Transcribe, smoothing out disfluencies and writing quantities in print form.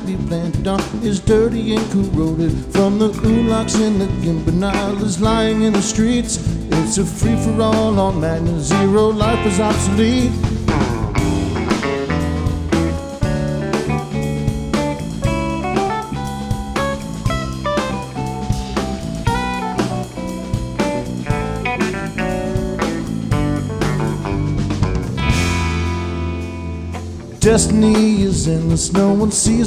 we planted on is dirty and corroded. From the gulags and the Gimbanalas lying in the streets, it's a free-for-all on Magna Zero. Life is obsolete. Destiny is endless, no one sees